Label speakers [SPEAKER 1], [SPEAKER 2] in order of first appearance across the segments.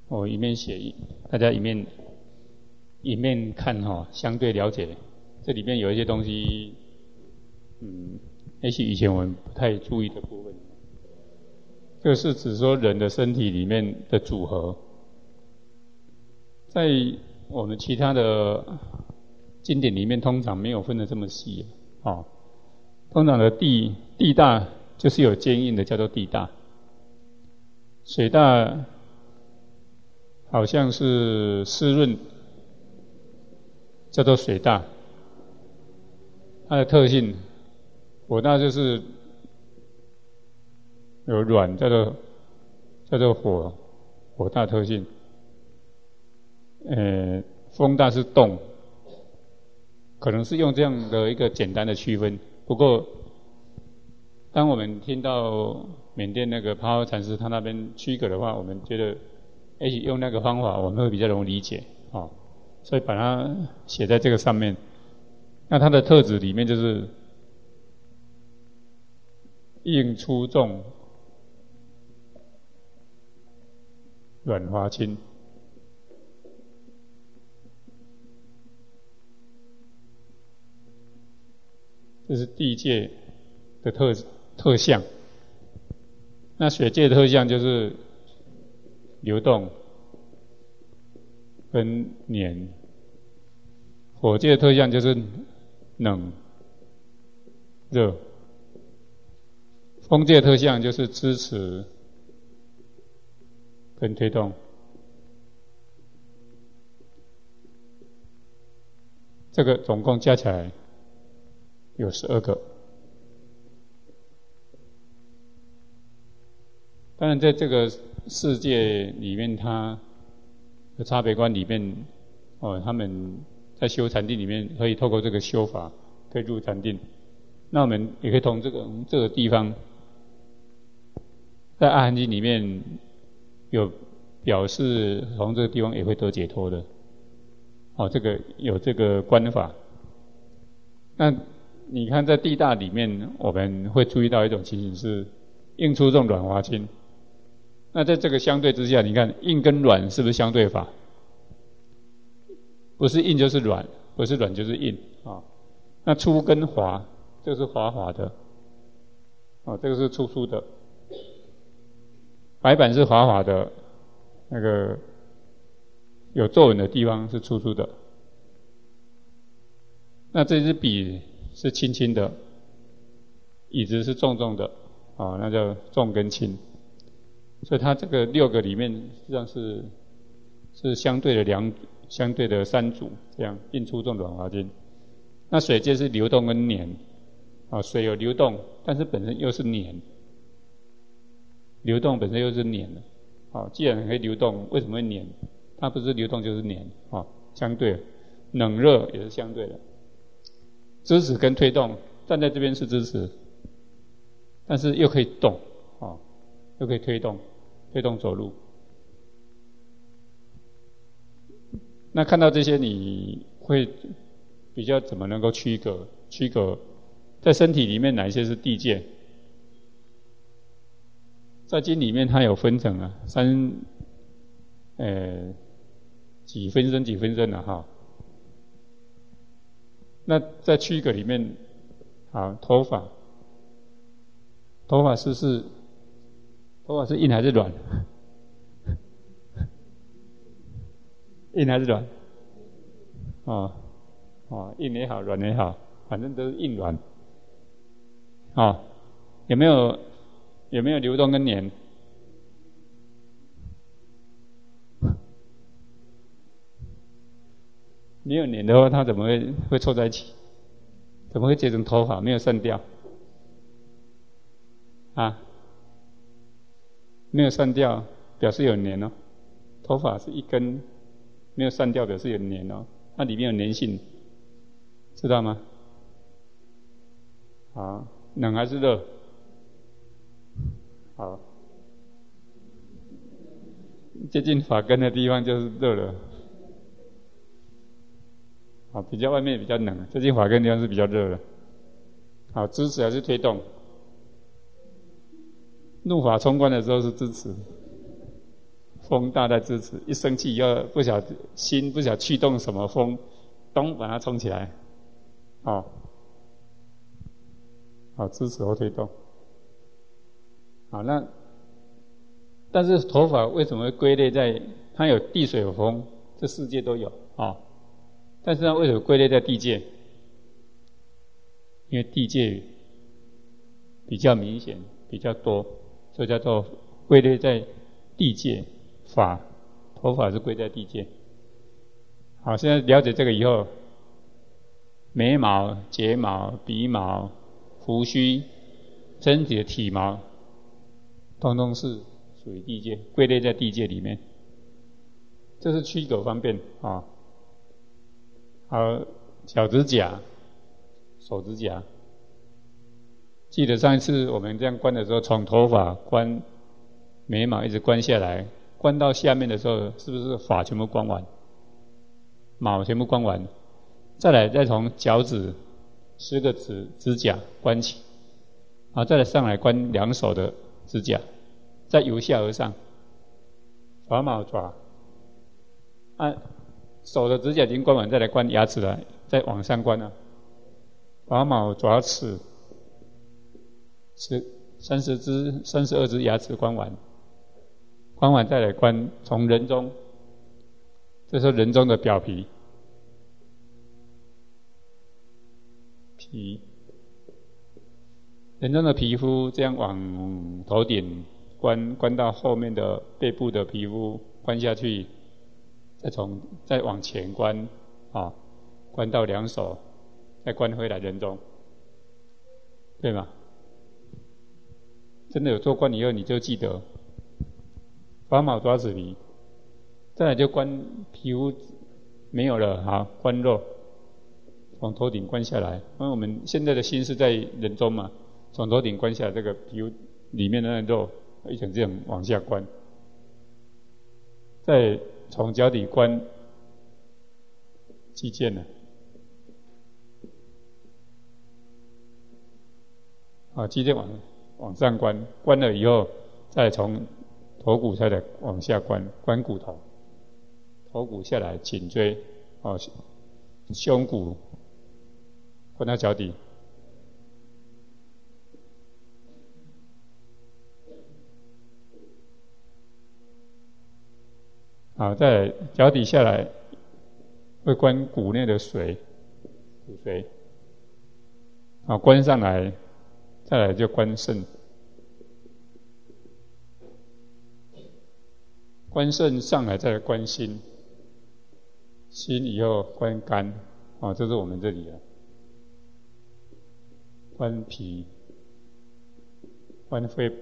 [SPEAKER 1] 我一面写，大家一面看哈，相对了解。这里面有一些东西，也许以前我们不太注意的部分。这个是指说人的身体里面的组合，在我们其他的经典里面通常没有分得这么细啊。通常的地大就是有坚硬的，叫做地大；水大好像是湿润，叫做水大。它的特性，火大就是有软，叫做火大特性。风大是动，可能是用这样的一个简单的区分。不过，当我们听到缅甸那个帕繃禅师他那边区隔的话，我们觉得，用那个方法我们会比较容易理解啊，所以把它写在这个上面。那它的特质里面就是硬粗重、软滑轻。这是地界的特相。那水界的特相就是流动跟黏，火界的特相就是冷热，风界的特相就是支持跟推动。这个总共加起来有12个。当然在这个世界里面，它的差别观里面，他们在修禅定里面可以透过这个修法可以入禅定。那我们也可以从这个地方，在阿含经里面有表示从这个地方也会得解脱的。这个有这个观法。那你看在地大里面，我们会注意到一种情形是硬粗重软滑轻。那在这个相对之下，你看硬跟软是不是相对法？不是硬就是软，不是软就是硬啊。那粗跟滑，这个是滑滑的，这个是粗粗的。白板是滑滑的，那个有皱纹的地方是粗粗的。那这支笔是轻轻的，椅子是重重的，那叫重跟轻。所以它这个6个里面，实际上是相对的相对的3组，这样硬粗重软滑轻。那水界是流动跟黏，水有流动，但是本身又是黏，流动本身又是黏的。既然可以流动，为什么会黏？它不是流动就是黏，相对的。冷热也是相对的。支持跟推动，站在这边是支持，但是又可以动，又可以推动走路。那看到这些，你会比较怎么能够区隔在身体里面哪一些是地界？在经里面它有分成几分身那在区隔里面，头发是硬还是软？硬还是软？硬也好，软也好，反正都是硬软。有没有流动跟黏？没有黏的话，它怎么会凑在一起？怎么会结成头发？没有散掉没有散掉，表示有黏哦。头发是一根，没有散掉，表示有黏哦。它里面有粘性，知道吗？好，冷还是热？好，接近发根的地方就是热了。比较外面比较冷，接近发根的地方是比较热的。好，支持还是推动？怒法冲冠的时候是支持， 风大在支持，一生气又不晓心不晓驱动什么风，咚把它冲起来，好支持或推动。好，那但是头发为什么会归类在它有地水火风，这世界都有但是它为什么归类在地界？因为地界比较明显，比较多，所以叫做归类在地界。头发是归在地界。好，现在了解这个以后，眉毛、睫毛、鼻毛、胡须、身体的体毛，通通是属于地界，归类在地界里面。这是区隔方便好，脚趾甲、手指甲。记得上一次我们这样关的时候，从头发关眉毛一直关下来，关到下面的时候，是不是发全部关完，毛全部关完？再从脚趾10个指甲关起，再来上来关2手的指甲，再由下而上，爪毛爪，手的指甲已经关完，再来关牙齿了，再往上关了，爪毛爪齿32只牙齿关完再来关从人中，这是人中的表皮，人中的皮肤这样往头顶关到后面的背部的皮肤关下去，再往前关关到2手，再关回来人中，对吗？真的有做关以后你就记得拔毛抓齿皮，再来就关皮肤没有了，关肉，从头顶关下来。因为我们现在的心是在人中嘛，从头顶关下来，这个皮肤里面的那肉一层这样往下关，再从脚底关肌腱了，肌腱往上关了以后，再从头骨再来往下关骨头，头骨下来颈椎，胸骨关到脚底，再来脚底下来会关骨内的髓，骨髓，关上来，再来就关肾，关肾上来再来关心，心以后关肝，这是我们这里的，关脾，关肺，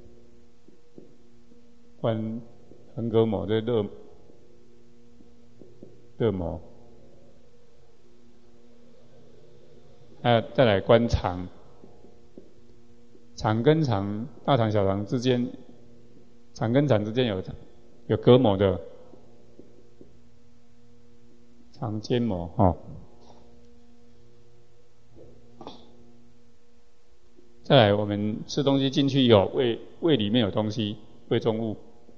[SPEAKER 1] 关横膈膜，这热膜，再来关肠，肠跟肠，大肠小肠之间，肠跟肠之间有隔膜的肠间膜，再来我们吃东西进去有胃里面有东西，胃中物，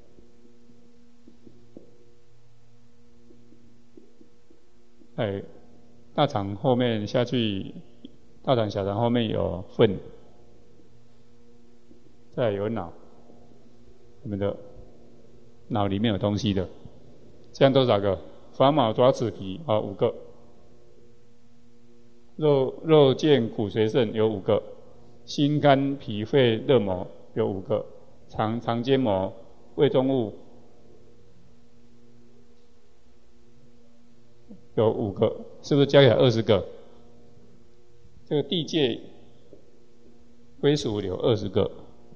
[SPEAKER 1] 大肠后面下去，大肠小肠后面有粪，再来有脑，我们的脑里面有东西的，这样多少个？发毛爪齿皮5个，肉腱骨髓肾有5个，心肝脾肺热膜有5个，肠间膜、胃中物有5个，是不是加起来20个？这个地界归属有20个，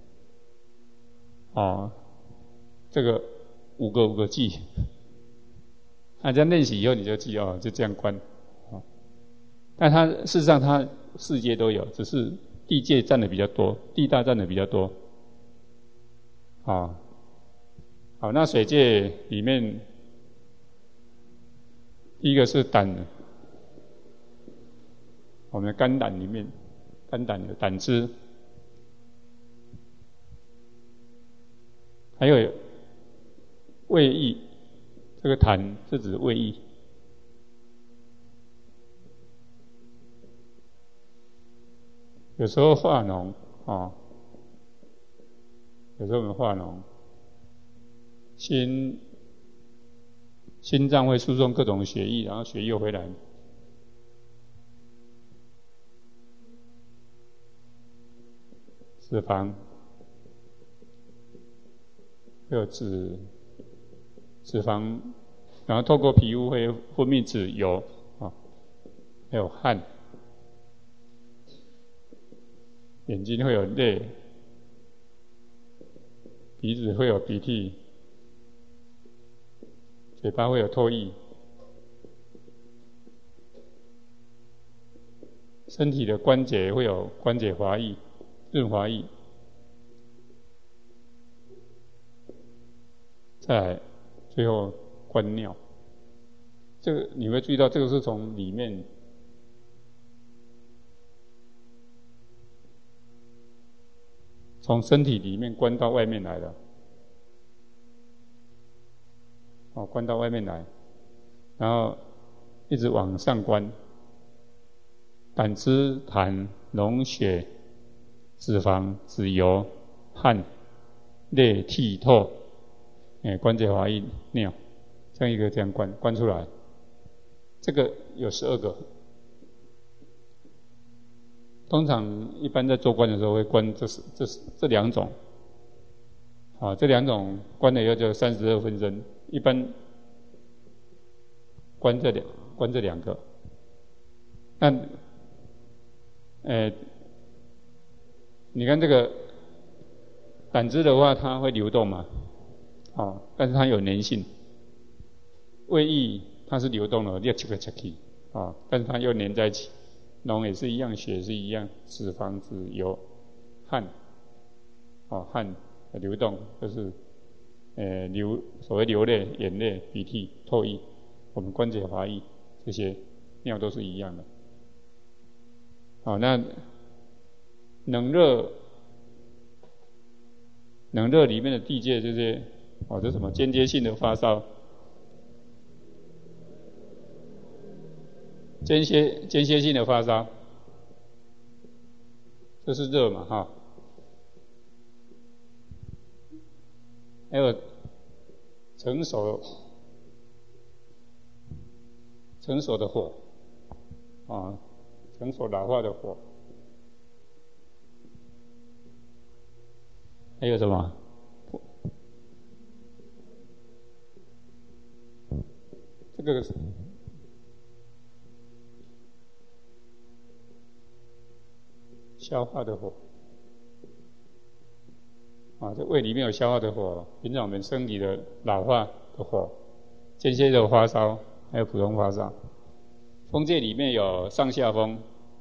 [SPEAKER 1] 这个5个记，这样练习以后你就记就这样关，但它事实上它4界都有，只是地界占的比较多，地大占的比较多，好，那水界里面，第一个是胆，我们的肝胆里面，肝胆有胆汁，还有胃液，这个痰是指胃液。有时候化脓有时候我们化脓，心脏会输送各种血液，然后血液又回来。脂肪，会有脂肪，然后透过皮肤会分泌脂油还有汗，眼睛会有泪，鼻子会有鼻涕，嘴巴会有唾液，身体的关节会有关节滑液、润滑液。再来，最后关尿。这个你会注意到，这个是从里面从身体里面关到外面来的。关到外面来，然后一直往上关，胆汁、痰、脓血、脂肪、脂油、汗、泪、涕、唾，关节滑液、尿，这样一个这样关出来。这个有12个。通常一般在做关的时候会关这两种，这两种关了以后就32分针，一般关这两个。那你看这个胆汁的话，它会流动嘛，但是它有粘性。胃液它是流动的，你要切去，但是它又粘在一起。脓也是一样，血也是一样，脂肪、脂油、汗，汗的流动就是所谓流泪、眼泪、鼻涕、唾液，我们关节滑液这些尿都是一样的。那冷热里面的地界这些，这什么间接性的发烧，间歇性的发烧，这是热嘛，还有成熟的火，成熟老化的火，还有什么？这个消化的火，这胃里面有消化的火，平常我们身体的老化的火，间歇的发烧，还有普通发烧。风界里面有上下风，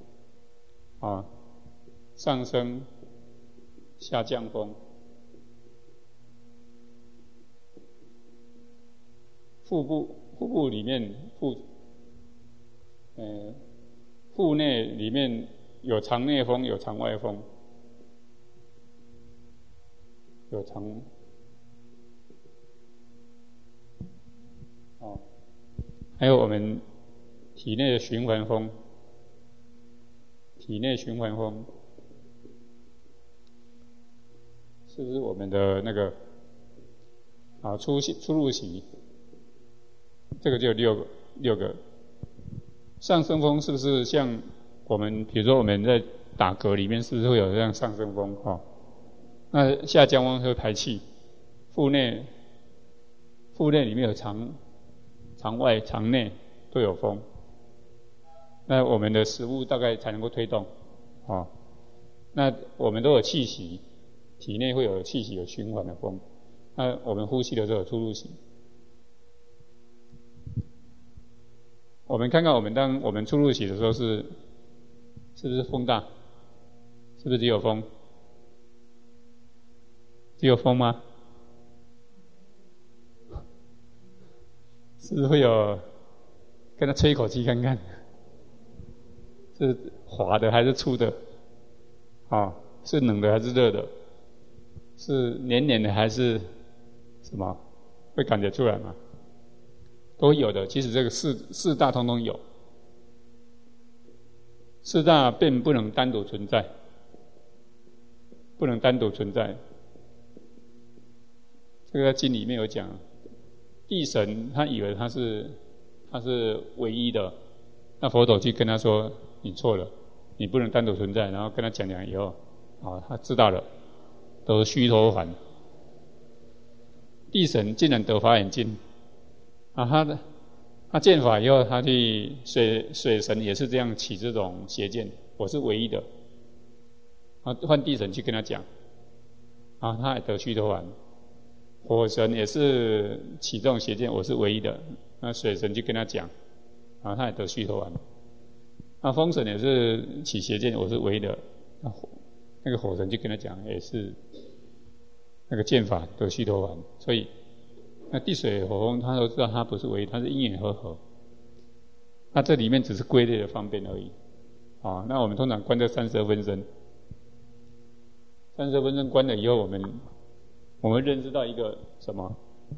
[SPEAKER 1] 上升、下降风。腹部里面腹内里面有肠内风，有肠外风，还有我们体内的循环风，是不是我们的那个出入息？这个就有六个。上升风是不是像我们，比如说我们在打嗝里面，是不是会有这样上升风？那下降风会排气，腹内里面有肠外、肠内都有风。那我们的食物大概才能够推动，那我们都有气息，体内会有气息，有循环的风。那我们呼吸的时候有出入息。我们看看当我们出入息的时候是不是风大？是不是只有风？只有风吗？是不是会有跟他吹一口气看看？是滑的还是粗的？是冷的还是热的？是黏黏的还是什么？ 会感觉出来吗？都有的，其实这个四大通通有，四大并不能单独存在，不能单独存在。这个在经里面有讲，地神他以为他是唯一的，那佛陀去跟他说你错了，你不能单独存在，然后跟他讲以后，他知道了，都是虚陀洹。地神竟然得法眼净，他见法以后，他去水神也是这样起这种邪见，我是唯一的。换地神去跟他讲，他也得须陀洹。火神也是起这种邪见，我是唯一的。那水神去跟他讲，他也得须陀洹。那风神也是起邪见，我是唯一的。那个火神去跟他讲，也是那个见法得须陀洹。所以那地水火风他都知道他不是唯一，他是因缘和合。那这里面只是归类的方便而已。那我们通常观这32分身，32分身观了以后，我们认知到一个什么？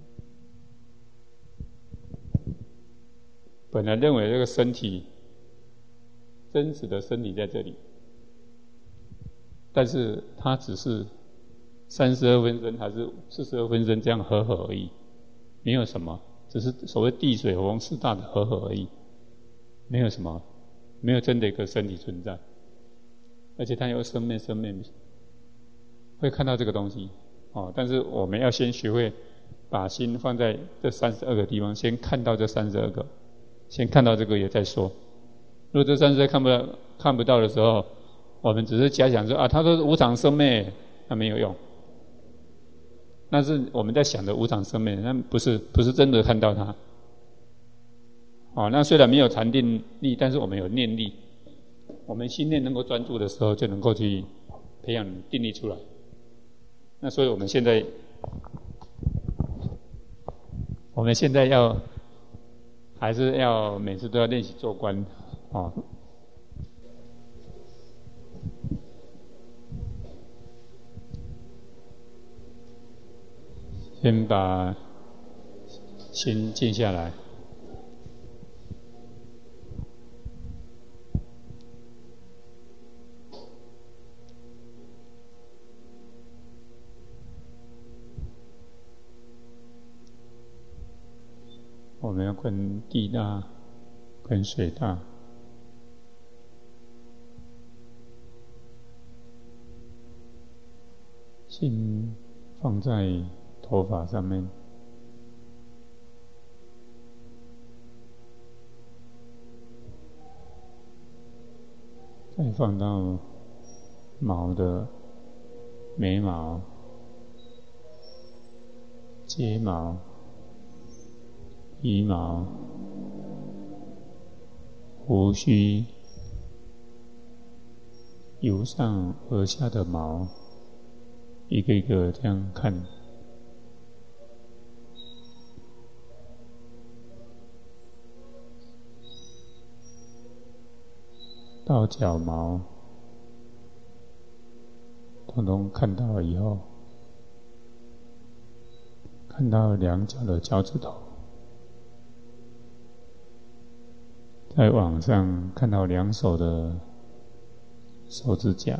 [SPEAKER 1] 本来认为这个身体真实的身体在这里，但是它只是32分身还是42分身这样合而已，没有什么，只是所谓地水火风四大的合而已，没有什么，没有真的一个身体存在，而且它有生灭会看到这个东西。但是我们要先学会把心放在这32个地方，先看到这32个，先看到这个也再说。如果这32个看不到的时候，我们只是假想说他说是无常生灭，那没有用。那是我们在想的无常生灭，那不是真的看到它。那虽然没有禅定力，但是我们有念力，我们心念能够专注的时候，就能够去培养定力出来。那所以我们现在还是要每次都要练习做观先把心静下来。我们要观地大，观水大，心放在头发上面，再放到毛的眉毛、睫毛、鼻毛、胡须，由上而下的毛，一个一个这样看。到脚毛，统统看到了以后，看到两脚的脚趾头。在网上看到两手的手指甲，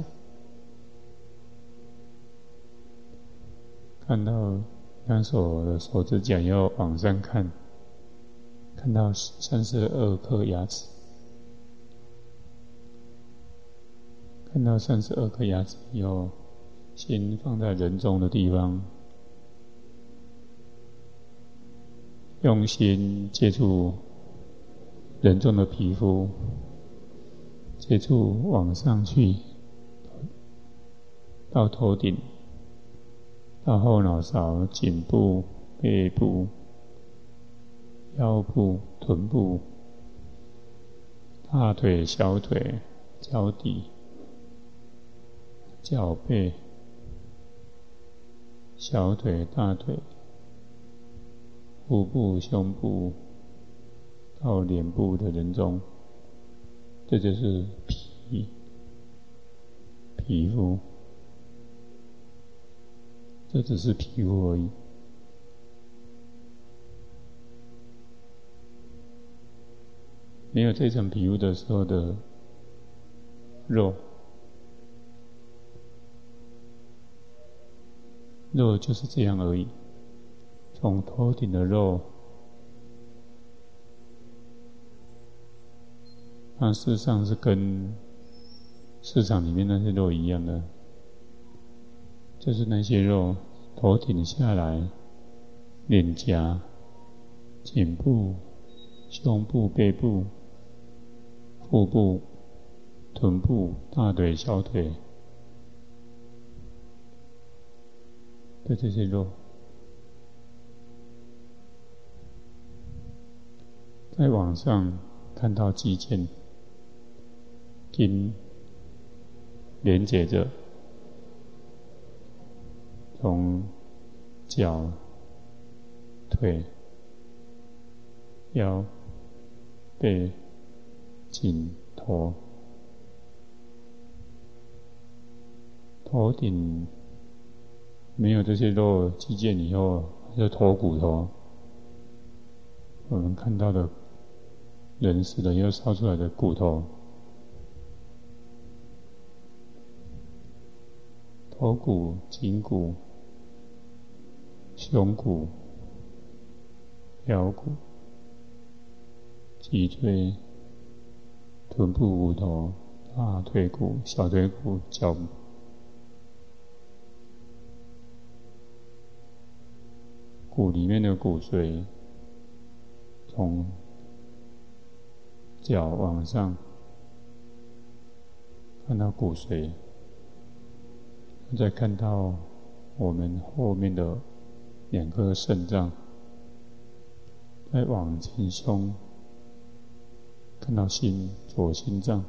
[SPEAKER 1] 看到两手的手指甲以后往上看，看到32颗牙齿，看到32颗牙齿以后，心放在人中的地方，用心接触人中的皮肤，接触往上去，到头顶，到后脑勺、颈部、背部、腰部、臀部、大腿、小腿、脚底、脚背、小腿、大腿、腹部、胸部，到脸部的人中，这就是皮肤，这只是皮肤而已。 没有这层皮肤的时候的肉，肉就是这样而已。从头顶的肉，它事实上是跟市场里面那些肉一样的，就是那些肉头顶下来，脸颊、颈部、胸部、背部、腹部、臀部、大腿、小腿的这些肉，在网上看到肌腱、筋连接着，从脚、腿、腰、背、颈、头，头顶没有这些肉肌腱以后，就头骨头，我们看到的人死了以后烧出来的骨头，头骨、颈骨、胸骨、腰骨、脊椎、臀部骨头、大腿骨、小腿骨、脚骨里面的骨髓，从脚往上看到骨髓，再看到我们后面的2颗肾脏，再往前胸看到左心脏，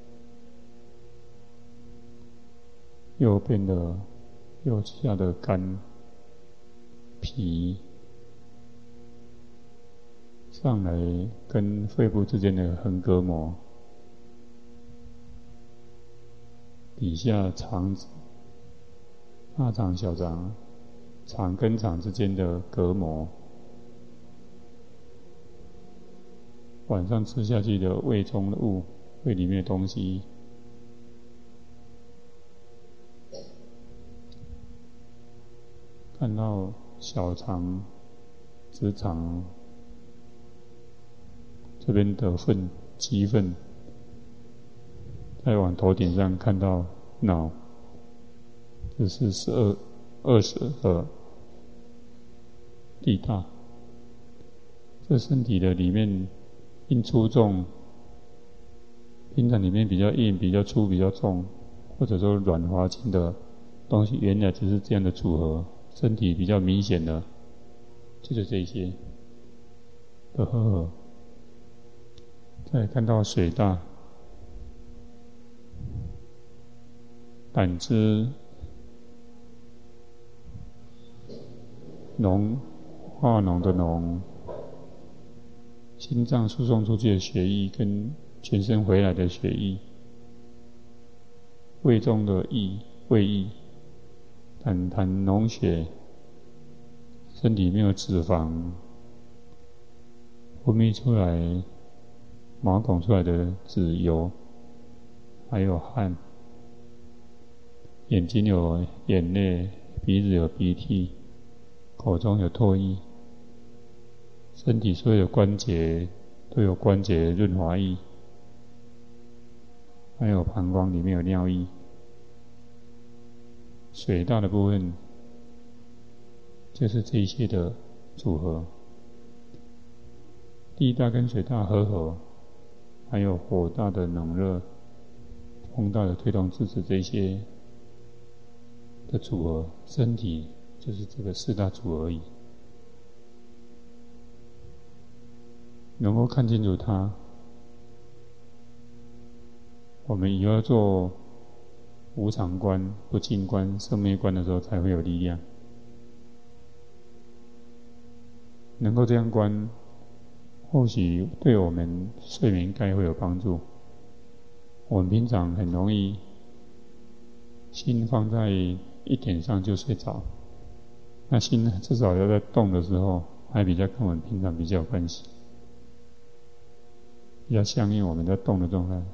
[SPEAKER 1] 右边的右下的肝、脾，上来跟肺部之间的横膈膜，底下肠子、大肠、小肠，肠跟肠之间的隔膜，晚上吃下去的胃中的物，胃里面的东西，看到小肠、直肠这边的鸡粪，再往头顶上看到脑，这是20个地大。这身体的里面硬粗重，平常里面比较硬、比较粗、比较重，或者说软滑轻的东西，原来只是这样的组合。身体比较明显的，就是这些的合合。再看到水大，胆汁浓，化脓的脓，心脏输送出去的血液跟全身回来的血液，胃中的胃液，胆痰脓血，身体没有脂肪，分泌出来毛孔出来的脂油，还有汗，眼睛有眼泪，鼻子有鼻涕，口中有唾液，身体所有的关节都有关节润滑液，还有膀胱里面有尿液。水大的部分就是这些的组合，地大跟水大合合，还有火大的冷热、风大的推动制止，这些的组合，身体就是这个4大组合而已。能够看清楚它，我们以后做无常观、不净观、生灭观的时候，才会有力量。能够这样观，或许对我们睡眠该会有帮助。我们平常很容易心放在一点上就睡着，那心至少要在动的时候，还比较跟我们平常比较有关系。 比较相应我们在动的状态。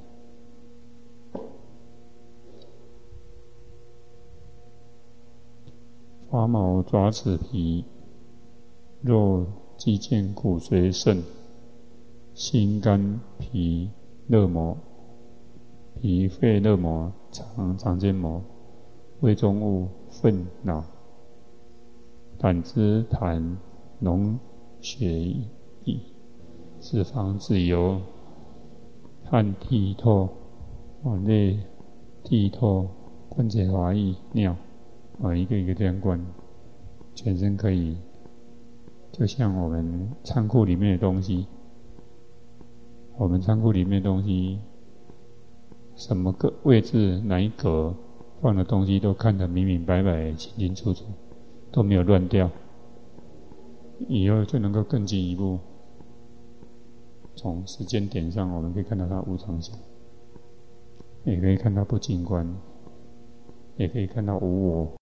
[SPEAKER 1] 发毛爪齿皮，肉肌腱骨髓肾，心肝脾热膜，脾肺热膜，肠间膜，胃中物粪脑，胆汁痰脓血液，脂肪脂油，汗涕唾，眼泪涕唾，关节滑液尿。一个一个这样灌，全身可以，就像我们仓库里面的东西，我们仓库里面的东西，什么个位置哪一格放的东西都看得明明白白、清清楚楚，都没有乱掉。以后就能够更进一步，从时间点上，我们可以看到它无常性，也可以看到不净观，也可以看到无我。